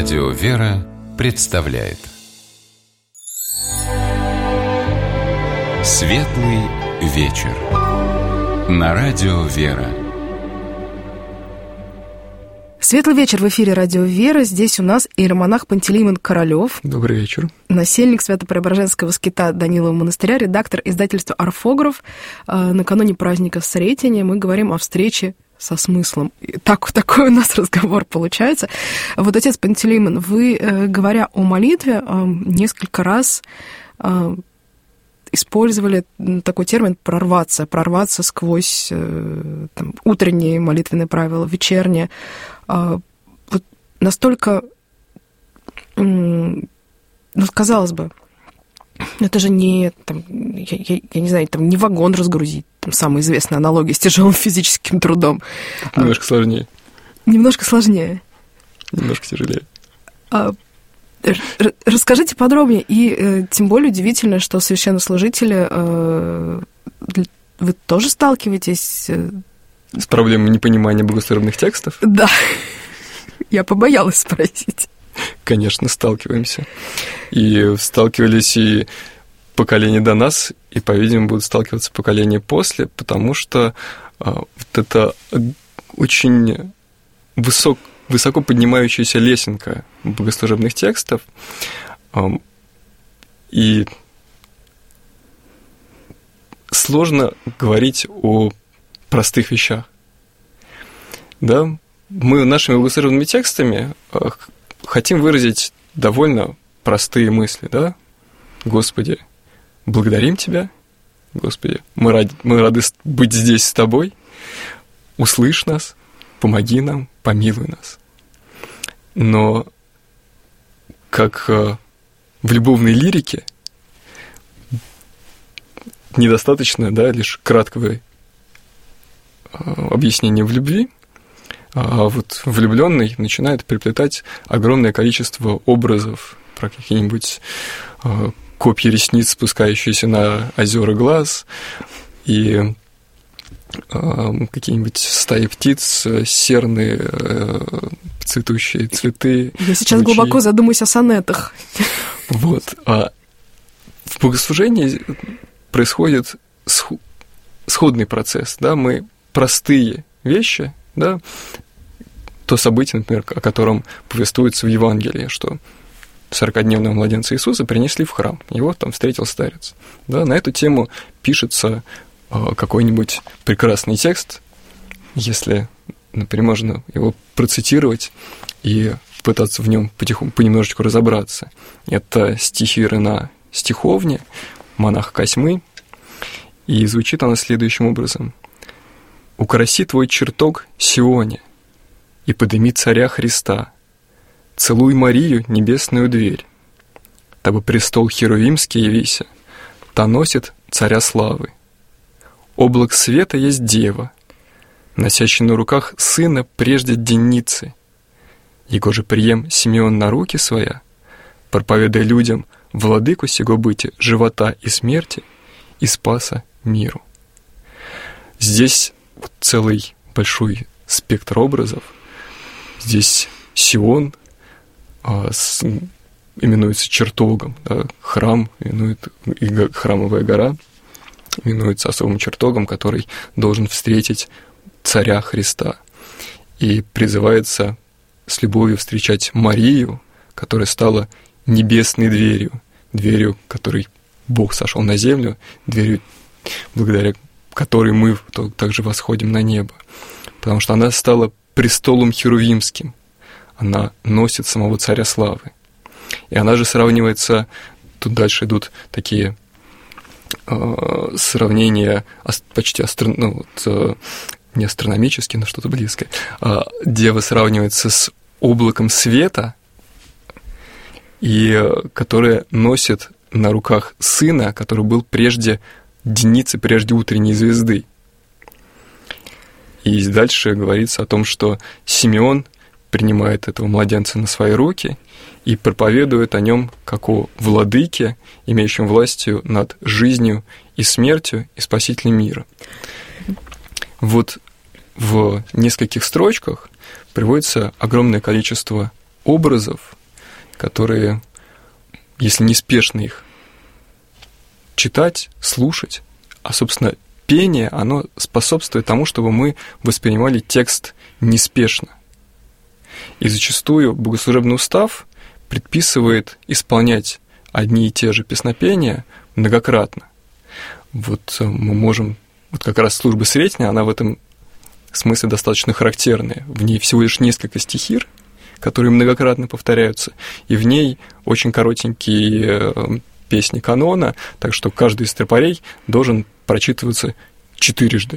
Радио «Вера» представляет Светлый вечер на Радио «Вера». Светлый вечер в эфире Радио «Вера». Здесь у нас иеромонах Пантелеймон Королёв. Добрый вечер. Насельник Свято-Преображенского скита Данилова монастыря, редактор издательства «Орфограф». Накануне праздника Сретения мы говорим о встрече со смыслом. Такой у нас разговор получается. Вот, отец Пантелеймон, вы, говоря о молитве, несколько раз использовали такой термин прорваться сквозь там, утренние молитвенные правила, вечерние. Вот настолько, казалось бы, это же не, там, я не знаю, там, не вагон разгрузить, там, самая известная аналогия с тяжелым физическим трудом. Немножко сложнее. Немножко сложнее. Немножко тяжелее. Расскажите подробнее, и тем более удивительно, что священнослужители, вы тоже сталкиваетесь с проблемой непонимания богослужебных текстов? Да, я побоялась спросить. Конечно, сталкиваемся. И сталкивались и поколение до нас, и, по-видимому, будут сталкиваться поколения после, потому что вот это очень высоко поднимающаяся лесенка богослужебных текстов, и сложно говорить о простых вещах. Да? Мы нашими богослужебными текстами хотим выразить довольно простые мысли, да? Господи, благодарим Тебя, Господи, мы рады быть здесь с Тобой, услышь нас, помоги нам, помилуй нас. Но как в любовной лирике недостаточно, да, лишь краткого объяснения в любви, а вот влюбленный начинает приплетать огромное количество образов про какие-нибудь копья ресниц, спускающиеся на озера глаз, и какие-нибудь стаи птиц, серные цветущие цветы. Я сейчас глубоко задумаюсь о сонетах. Вот. А в богослужении происходит сходный процесс, да, мы простые вещи, да, то событие, например, о котором повествуется в Евангелии, что 40-дневного младенца Иисуса принесли в храм, его там встретил старец. Да, на эту тему пишется какой-нибудь прекрасный текст, если, например, можно его процитировать и пытаться в нем понемножечку разобраться. Это стихи Рена Стиховни, монаха Косьмы, и звучит она следующим образом. «Украси твой чертог Сионе, и подыми царя Христа, целуй Марию, небесную дверь, табы престол херувимский явися, та носит царя славы. Облак света есть дева, носящий на руках сына прежде денницы. Его же прием Симеон на руки своя, проповедуя людям владыку сего быти, живота и смерти, и спаса миру». Здесь целый большой спектр образов. Здесь Сион именуется чертогом, да, храм и храмовая гора именуется особым чертогом, который должен встретить царя Христа. И призывается с любовью встречать Марию, которая стала небесной дверью, которой Бог сошел на землю, дверью, благодаря которой мы также восходим на небо. Потому что она стала престолом херувимским. Она носит самого царя славы. И она же сравнивается, тут дальше идут такие сравнения почти не астрономические, но что-то близкое. Дева сравнивается с облаком света, и которая носит на руках сына, который был прежде денницы, прежде утренней звезды. И дальше говорится о том, что Симеон принимает этого младенца на свои руки и проповедует о нем как о владыке, имеющем властью над жизнью и смертью и спасителем мира. Вот в нескольких строчках приводится огромное количество образов, которые, если неспешно их читать, слушать, а, собственно, пение, оно способствует тому, чтобы мы воспринимали текст неспешно. И зачастую богослужебный устав предписывает исполнять одни и те же песнопения многократно. Вот мы можем... Вот как раз служба Сретения, она в этом смысле достаточно характерная. В ней всего лишь несколько стихир, которые многократно повторяются, и в ней очень коротенькие песни канона, так что каждый из тропарей должен прочитываться 4.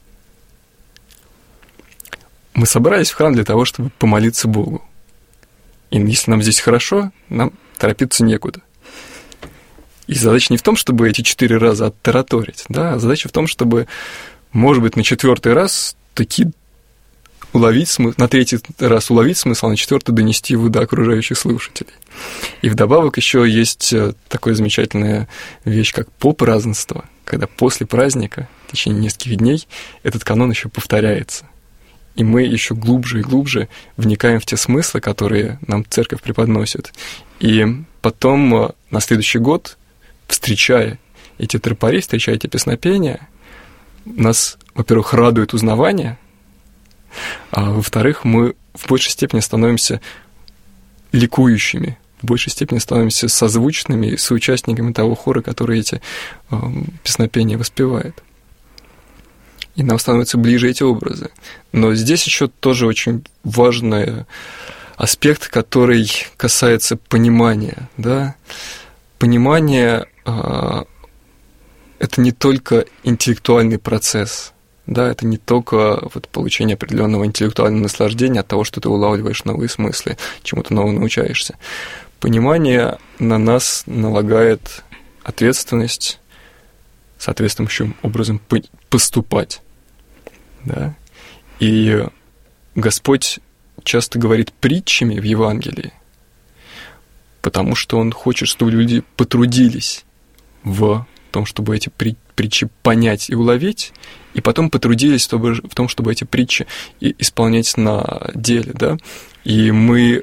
Мы собрались в храм для того, чтобы помолиться Богу. И если нам здесь хорошо, нам торопиться некуда. И задача не в том, чтобы эти 4 раза оттараторить, да, а задача в том, чтобы, может быть, на 4-й раз таки уловить смысл, на 3-й раз уловить смысл, а на 4-й донести его до окружающих слушателей. И вдобавок еще есть такая замечательная вещь, как попразднество, когда после праздника, в течение нескольких дней, этот канон еще повторяется. И мы еще глубже и глубже вникаем в те смыслы, которые нам церковь преподносит. И потом на следующий год, встречая эти тропари, встречая эти песнопения, нас, во-первых, радует узнавание, а во-вторых, мы в большей степени становимся ликующими, в большей степени становимся созвучными, соучастниками того хора, который эти песнопения воспевает. И нам становятся ближе эти образы. Но здесь еще тоже очень важный аспект, который касается понимания. Да? Понимание это не только интеллектуальный процесс, да, это не только вот получение определенного интеллектуального наслаждения от того, что ты улавливаешь новые смыслы, чему-то новому научаешься. Понимание на нас налагает ответственность соответствующим образом поступать. Да? И Господь часто говорит притчами в Евангелии, потому что Он хочет, чтобы люди потрудились в том, чтобы эти притчи понять и уловить, и потом потрудились в том, чтобы эти притчи исполнять на деле. Да? И мы,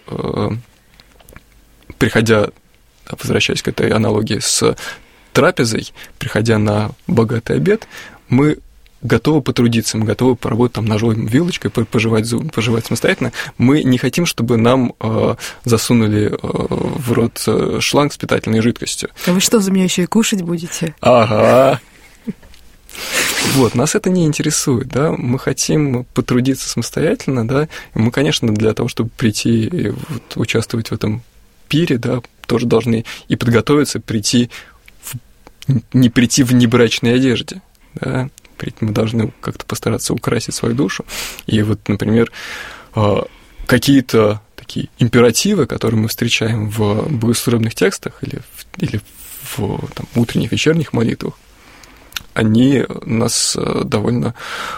приходя, возвращаясь к этой аналогии с трапезой, приходя на богатый обед, мы готовы потрудиться, мы готовы поработать там ножом, вилочкой, пожевать самостоятельно. Мы не хотим, чтобы нам засунули в рот шланг с питательной жидкостью. А вы что, за меня еще и кушать будете? Ага. Вот, нас это не интересует, да, мы хотим потрудиться самостоятельно, да, и мы, конечно, для того, чтобы прийти и вот участвовать в этом пире, да, тоже должны и подготовиться, не прийти в небрачной одежде, да, мы должны как-то постараться украсить свою душу. И вот, например, какие-то такие императивы, которые мы встречаем в богослужебных текстах или в там, утренних, вечерних молитвах, они нас довольно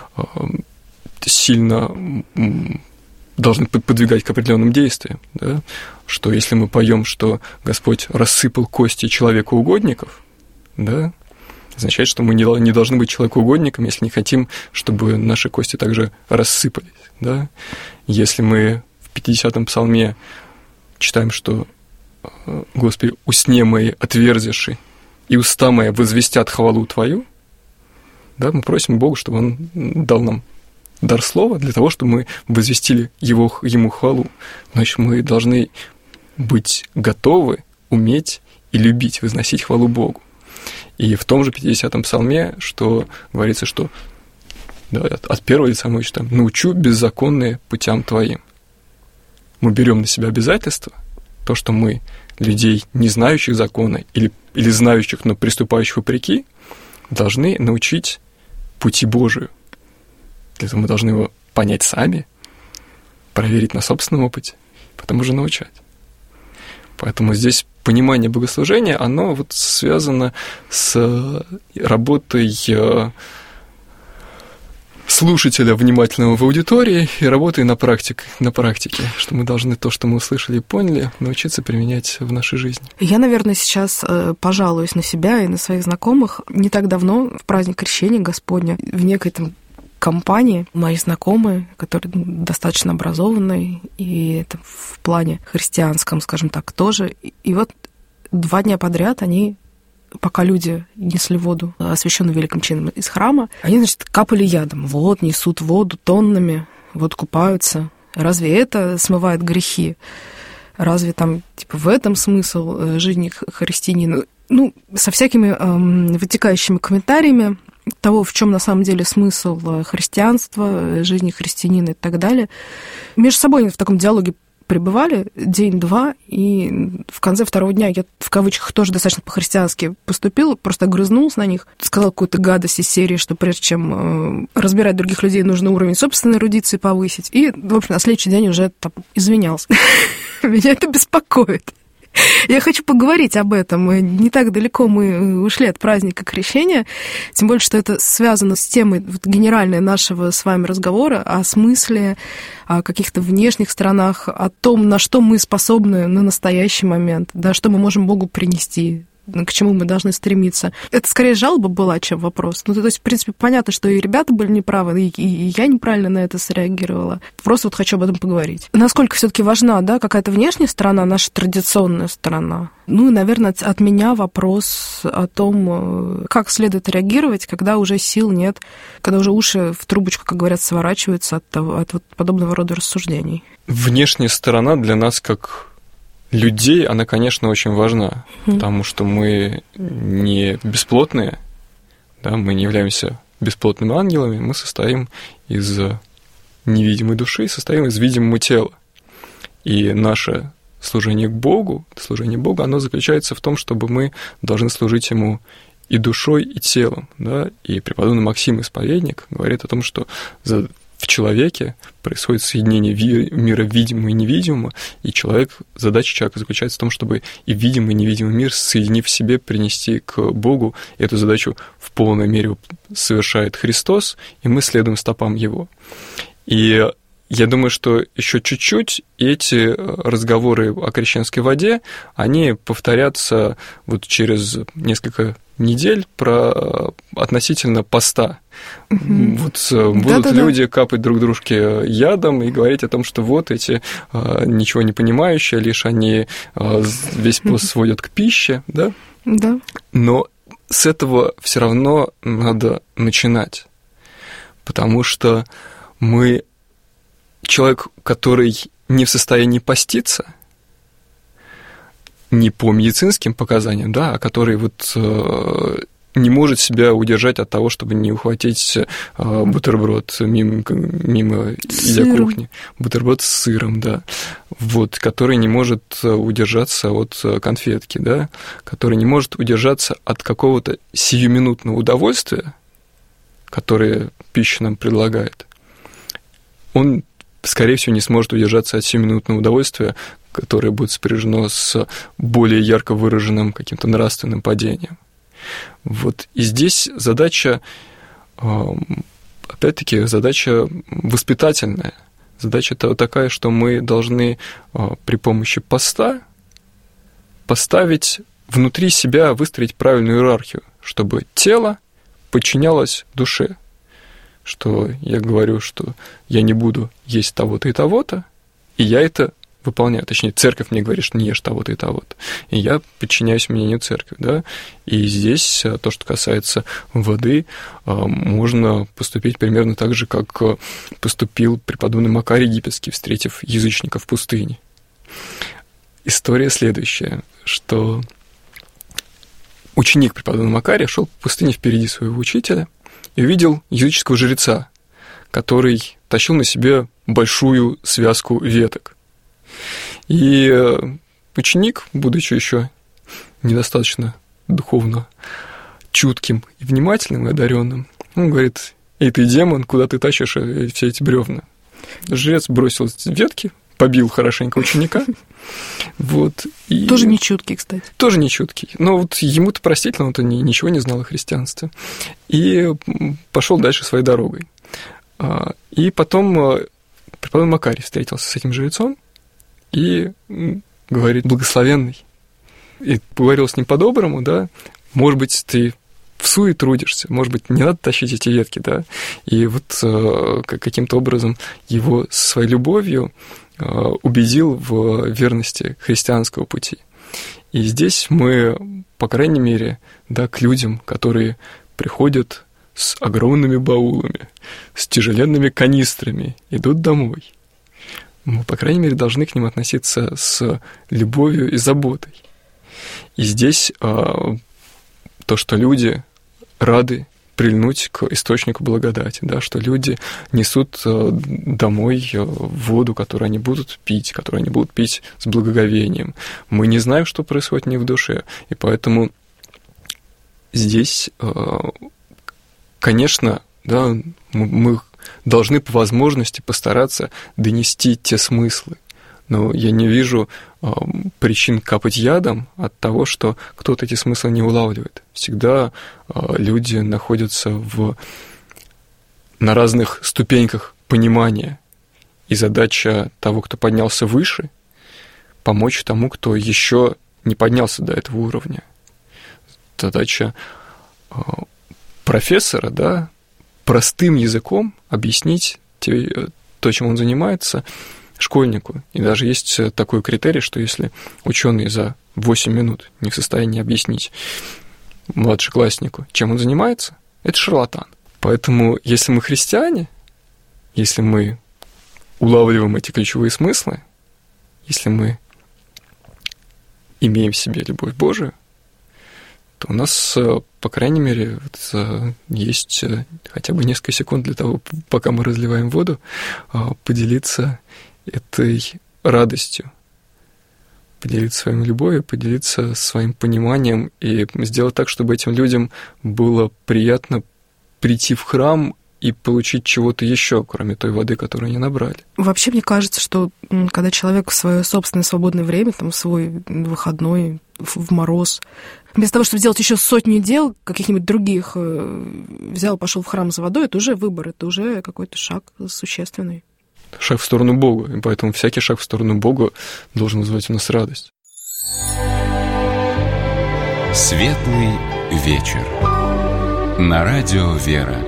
сильно должны подвигать к определенным действиям. Да? Что если мы поем, что Господь рассыпал кости человека-угодников, да, означает, что мы не должны быть человекоугодниками, если не хотим, чтобы наши кости также рассыпались. Да? Если мы в 50-м псалме читаем, что «Господи, усне мои отверзиши, и уста мои возвестят хвалу Твою», да, мы просим Бога, чтобы Он дал нам дар слова для того, чтобы мы возвестили Ему хвалу. Значит, мы должны быть готовы, уметь и любить, возносить хвалу Богу. И в том же 50-м псалме, что говорится, что да, от первого лица мы читаем «научу беззаконные путям Твоим». Мы берем на себя обязательство, то, что мы людей, не знающих закона или знающих, но приступающих вопреки, должны научить пути Божию. Для этого мы должны его понять сами, проверить на собственном опыте, потом уже научать. Поэтому здесь понимание богослужения, оно вот связано с работой слушателя внимательного в аудитории и работой на практике, что мы должны то, что мы услышали и поняли, научиться применять в нашей жизни. Я, наверное, сейчас пожалуюсь на себя и на своих знакомых. Не так давно, в праздник Крещения Господня, в некой там компании, мои знакомые, которые достаточно образованные, и это в плане христианском, скажем так, тоже. И вот 2 дня подряд они, пока люди несли воду, освященную великим чином из храма, они, значит, капали ядом. Вот, несут воду тоннами, вот купаются. Разве это смывает грехи? Разве там, типа, в этом смысл жизни христианина? Ну, со всякими вытекающими комментариями того, в чем на самом деле смысл христианства, жизни христианина и так далее. Между собой они в таком диалоге пребывали день-два, и в конце 2-го дня я, в кавычках, тоже достаточно по-христиански поступила, просто огрызнулась на них, сказала какую-то гадость из серии, что прежде чем разбирать других людей, нужно уровень собственной эрудиции повысить. И, в общем, на следующий день уже там извинялся. Меня это беспокоит. Я хочу поговорить об этом. Не так далеко мы ушли от праздника Крещения, тем более, что это связано с темой генеральной нашего с вами разговора о смысле, о каких-то внешних сторонах, о том, на что мы способны на настоящий момент, да, что мы можем Богу принести, к чему мы должны стремиться. Это скорее жалоба была, чем вопрос. Ну, то есть, в принципе, понятно, что и ребята были неправы, и я неправильно на это среагировала. Просто вот хочу об этом поговорить. Насколько все-таки важна, да, какая-то внешняя сторона, наша традиционная сторона. Ну и, наверное, от меня вопрос о том, как следует реагировать, когда уже сил нет, когда уже уши в трубочку, как говорят, сворачиваются от вот подобного рода рассуждений. Внешняя сторона для нас как людей, она, конечно, очень важна, потому что мы не бесплотные, да, мы не являемся бесплотными ангелами, мы состоим из невидимой души, состоим из видимого тела. И наше служение Богу, оно заключается в том, чтобы мы должны служить Ему и душой, и телом. Да? И преподобный Максим Исповедник говорит о том, что в человеке происходит соединение мира видимого и невидимого, и задача человека заключается в том, чтобы и видимый, и невидимый мир, соединив в себе, принести к Богу. И эту задачу в полной мере совершает Христос, и мы следуем стопам Его. И я думаю, что еще чуть-чуть эти разговоры о крещенской воде, они повторятся вот через несколько недель относительно поста. Вот будут люди капать друг дружке ядом и говорить о том, что вот эти ничего не понимающие, лишь они весь пост сводят к пище, да? Да. Но с этого все равно надо начинать, потому что человек, который не в состоянии поститься, не по медицинским показаниям, да, а который вот не может себя удержать от того, чтобы не ухватить бутерброд мимо идя кухни. Бутерброд с сыром, да. Вот, который не может удержаться от конфетки, да, который не может удержаться от какого-то сиюминутного удовольствия, которое пища нам предлагает. Он, скорее всего, не сможет удержаться от сиюминутного удовольствия, которое будет сопряжено с более ярко выраженным каким-то нравственным падением. Вот. И здесь задача, опять-таки, задача воспитательная. Задача такая, что мы должны при помощи поста поставить внутри себя, выстроить правильную иерархию, чтобы тело подчинялось душе. Что я говорю, что я не буду есть того-то и того-то, и я это выполняю. Точнее, церковь мне говорит, что не ешь того-то и того-то. И я подчиняюсь мнению церкви, да. И здесь то, что касается воды, можно поступить примерно так же, как поступил преподобный Макарий Египетский, встретив язычников в пустыне. История следующая, что ученик преподобного Макария шел по пустыне впереди своего учителя и увидел языческого жреца, который тащил на себе большую связку веток. И ученик, будучи еще недостаточно духовно чутким и внимательным и одаренным, он говорит: «Эй, ты демон, куда ты тащишь все эти бревна?» Жрец бросил ветки, побил хорошенько ученика. Вот, и... Тоже не чуткий, кстати. Тоже не чуткий. Но вот ему-то простительно, он-то ничего не знал о христианстве. И пошел дальше своей дорогой. И потом преподобный Макарий встретился с этим жрецом и говорит: «Благословенный». И поговорил с ним по-доброму, да. «Может быть, ты в суе трудишься, может быть, не надо тащить эти ветки, да, и вот каким-то образом его своей любовью убедил в верности христианского пути. И здесь мы, по крайней мере, да, к людям, которые приходят с огромными баулами, с тяжеленными канистрами, идут домой, мы, по крайней мере, должны к ним относиться с любовью и заботой. И здесь то, что люди рады прильнуть к источнику благодати, да, что люди несут домой воду, которую они будут пить с благоговением. Мы не знаем, что происходит у них в душе, и поэтому здесь, конечно, да, мы должны по возможности постараться донести те смыслы, но я не вижу причин капать ядом от того, что кто-то эти смыслы не улавливает. Всегда люди находятся на разных ступеньках понимания, и задача того, кто поднялся выше, помочь тому, кто еще не поднялся до этого уровня. Задача профессора, да, простым языком объяснить то, чем он занимается, школьнику. И даже есть такой критерий, что если ученый за 8 минут не в состоянии объяснить младшекласснику, чем он занимается, это шарлатан. Поэтому, если мы христиане, если мы улавливаем эти ключевые смыслы, если мы имеем в себе любовь Божию, то у нас, по крайней мере, есть хотя бы несколько секунд для того, пока мы разливаем воду, поделиться этой радостью, поделиться своей любовью, поделиться своим пониманием и сделать так, чтобы этим людям было приятно прийти в храм и получить чего-то еще, кроме той воды, которую они набрали. Вообще, мне кажется, что когда человек в свое собственное свободное время, там, в свой выходной, в мороз, вместо того, чтобы сделать еще сотню дел, каких-нибудь других, взял, пошел в храм за водой, это уже выбор, это уже какой-то шаг существенный. Шаг в сторону Бога, и поэтому всякий шаг в сторону Бога должен вызывать у нас радость. Светлый вечер. На радио «Вера».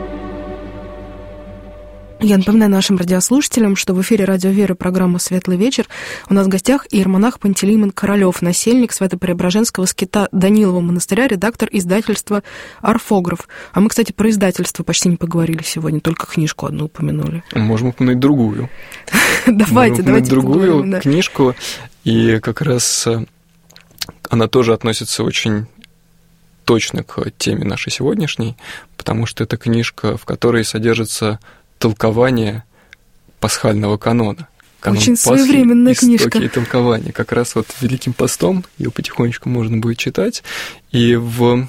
Я напоминаю нашим радиослушателям, что в эфире «Радио Вера» программа «Светлый вечер». У нас в гостях иеромонах Пантелеймон Королёв, насельник Свято-Преображенского скита Данилова монастыря, редактор издательства «Орфограф». А мы, кстати, про издательство почти не поговорили сегодня, только книжку одну упомянули. Можем упомянуть другую. Давайте другую книжку, и как раз она тоже относится очень точно к теме нашей сегодняшней, потому что это книжка, в которой содержится толкование пасхального канона. Канон очень Пасхи, своевременная книжка. Истоки и толкования. Как раз вот Великим постом ее потихонечку можно будет читать. И в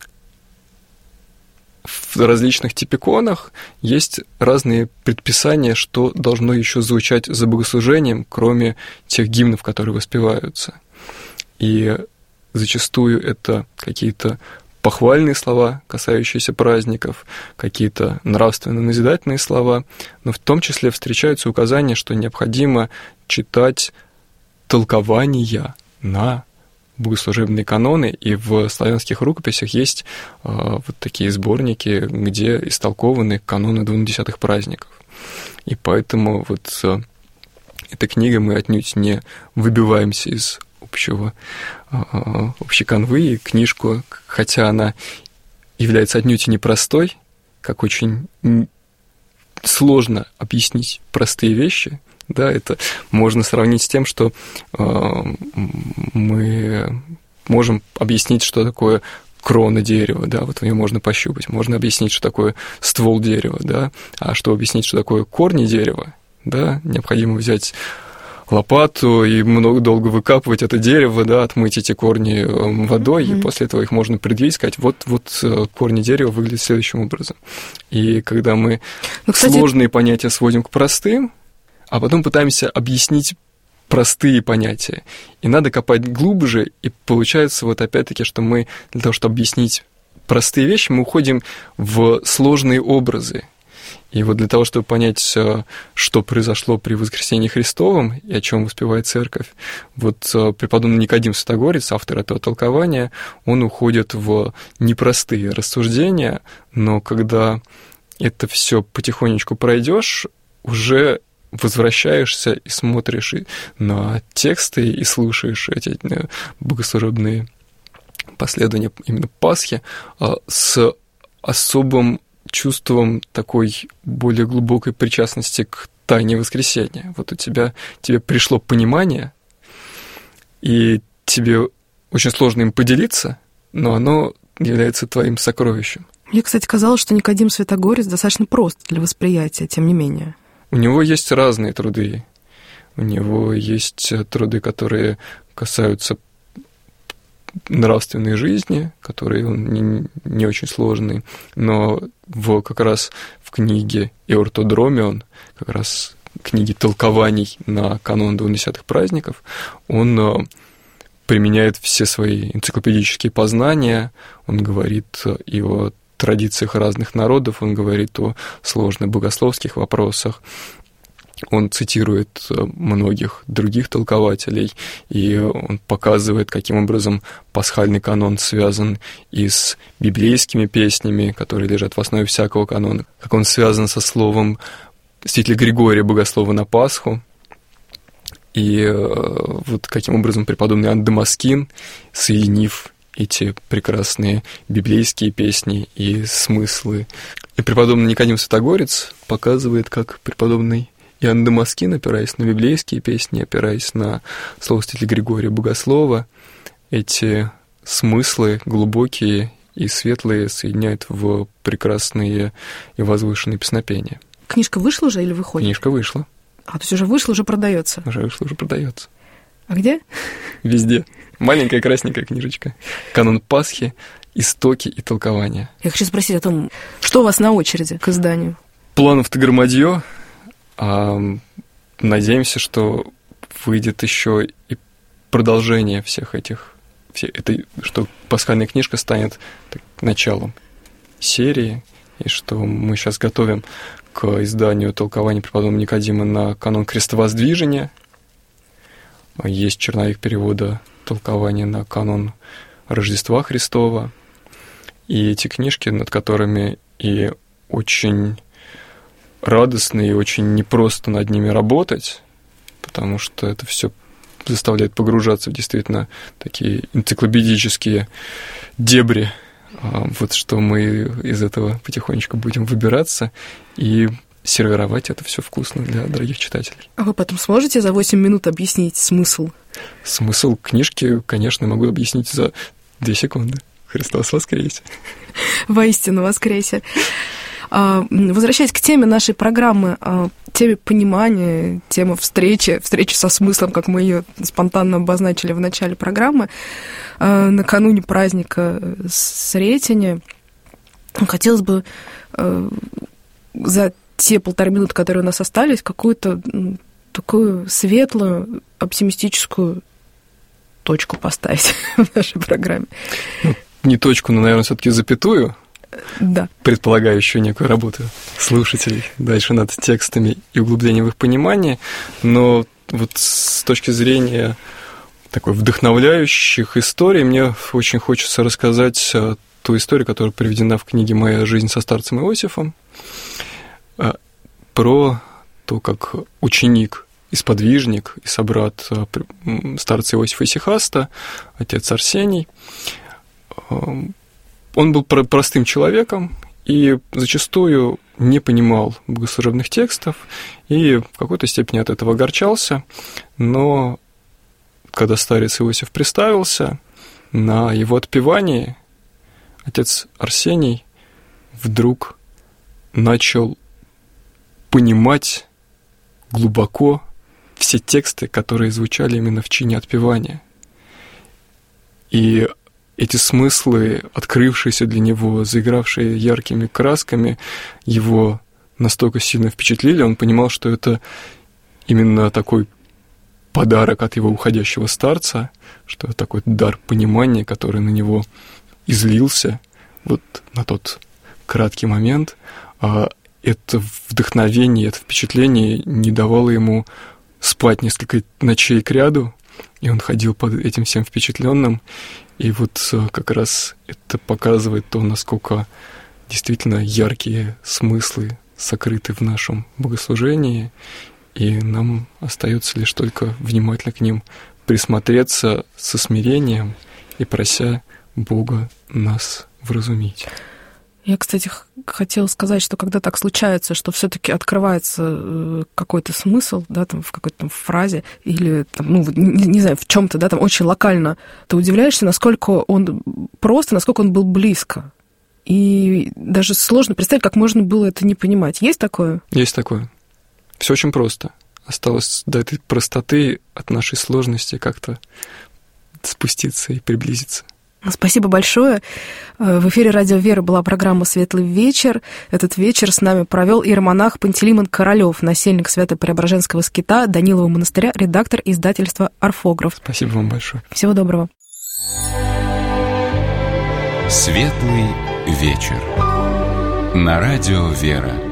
различных типиконах есть разные предписания, что должно еще звучать за богослужением, кроме тех гимнов, которые воспеваются. И зачастую это какие-то похвальные слова, касающиеся праздников, какие-то нравственно-назидательные слова, но в том числе встречаются указания, что необходимо читать толкования на богослужебные каноны, и в славянских рукописях есть вот такие сборники, где истолкованы каноны 12 праздников. И поэтому вот этой книгой мы отнюдь не выбиваемся из общей канвы, и книжку, хотя она является отнюдь непростой, как очень сложно объяснить простые вещи, да, это можно сравнить с тем, что мы можем объяснить, что такое крона дерева, да, вот ее можно пощупать, можно объяснить, что такое ствол дерева, да, а чтобы объяснить, что такое корни дерева, да, необходимо взять лопату и долго выкапывать это дерево, да, отмыть эти корни водой, и после этого их можно предъявить, сказать, вот корни дерева выглядят следующим образом. И когда мы сложные понятия сводим к простым, а потом пытаемся объяснить простые понятия, и надо копать глубже, и получается вот опять-таки, что мы для того, чтобы объяснить простые вещи, мы уходим в сложные образы. И вот для того, чтобы понять, что произошло при воскресении Христовом и о чем воспевает Церковь, вот преподобный Никодим Святогорец, автор этого толкования, он уходит в непростые рассуждения, но когда это все потихонечку пройдешь, уже возвращаешься и смотришь на тексты и слушаешь эти богослужебные последования именно Пасхи с особым чувством такой более глубокой причастности к тайне воскресения. Вот тебе пришло понимание, и тебе очень сложно им поделиться, но оно является твоим сокровищем. Мне, кстати, казалось, что Никодим Святогорец достаточно прост для восприятия, тем не менее. У него есть разные труды. У него есть труды, которые касаются нравственной жизни, которые он не очень сложный, но как раз в книге «Эортодромион», как раз книге толкований на канон 20-х праздников, он применяет все свои энциклопедические познания, он говорит и о традициях разных народов, он говорит о сложных богословских вопросах, он цитирует многих других толкователей, и он показывает, каким образом пасхальный канон связан и с библейскими песнями, которые лежат в основе всякого канона, как он связан со словом святителя Григория, богослова на Пасху, и вот каким образом преподобный Иоанн Дамаскин, соединив эти прекрасные библейские песни и смыслы. И преподобный Никодим Святогорец показывает, как преподобный Иоанн Дамаскин, опираясь на библейские песни, опираясь на слово святителя Григория Богослова, эти смыслы глубокие и светлые соединяет в прекрасные и возвышенные песнопения. Книжка вышла уже или выходит? Книжка вышла. То есть уже вышла, уже продается? Уже вышла, уже продается. А где? Везде. Маленькая красненькая книжечка. Канон Пасхи, истоки и толкования. Я хочу спросить о том, что у вас на очереди к изданию? Планов-то громадье. Надеемся, что выйдет еще и продолжение что пасхальная книжка станет началом серии, и что мы сейчас готовим к изданию толкования преподобного Никодима на канон крестовоздвижения. Есть черновик перевода толкования на канон Рождества Христова. И эти книжки, над которыми и очень радостно, и очень непросто над ними работать, потому что это все заставляет погружаться в действительно такие энциклопедические дебри. Вот что мы из этого потихонечку будем выбираться и сервировать это все вкусно для дорогих читателей. А вы потом сможете за 8 минут объяснить смысл? Смысл книжки, конечно, могу объяснить за 2 секунды. Христос воскресе! Воистину воскресе! Возвращаясь к теме нашей программы, теме понимания, теме встречи со смыслом, как мы ее спонтанно обозначили в начале программы, накануне праздника Сретения, хотелось бы за те 1,5 минуты, которые у нас остались, какую-то такую светлую, оптимистическую точку поставить в нашей программе. Не точку, но, наверное, все-таки запятую. Да. Предполагающую некую работу слушателей дальше над текстами и углублением в их понимание, но вот с точки зрения такой вдохновляющих историй мне очень хочется рассказать ту историю, которая приведена в книге «Моя жизнь со старцем Иосифом», про то, как ученик и сподвижник, и собрат старца Иосифа Исихаста, отец Арсений, он был простым человеком и зачастую не понимал богослужебных текстов и в какой-то степени от этого огорчался, но когда старец Иосиф представился, на его отпевании отец Арсений вдруг начал понимать глубоко все тексты, которые звучали именно в чине отпевания. И эти смыслы, открывшиеся для него, заигравшие яркими красками, его настолько сильно впечатлили, он понимал, что это именно такой подарок от его уходящего старца, что это такой дар понимания, который на него излился вот на тот краткий момент. это вдохновение, это впечатление не давало ему спать несколько ночей кряду, и он ходил под этим всем впечатленным. И вот как раз это показывает то, насколько действительно яркие смыслы сокрыты в нашем богослужении, и нам остается лишь только внимательно к ним присмотреться со смирением и прося Бога нас вразумить. Я, кстати, хотела сказать, что когда так случается, что все-таки открывается какой-то смысл, да, там, в какой-то там фразе или, там, ну, не знаю, в чем-то, да, там, очень локально, ты удивляешься, насколько он просто, насколько он был близко. И даже сложно представить, как можно было это не понимать. Есть такое? Есть такое. Все очень просто. Осталось до этой простоты от нашей сложности как-то спуститься и приблизиться. Спасибо большое. В эфире «Радио Вера» была программа «Светлый вечер». Этот вечер с нами провел иеромонах Пантелеймон Королёв, насельник Свято-Преображенского скита Данилова монастыря, редактор издательства «Орфограф». Спасибо вам большое. Всего доброго. «Светлый вечер» на радио «Вера».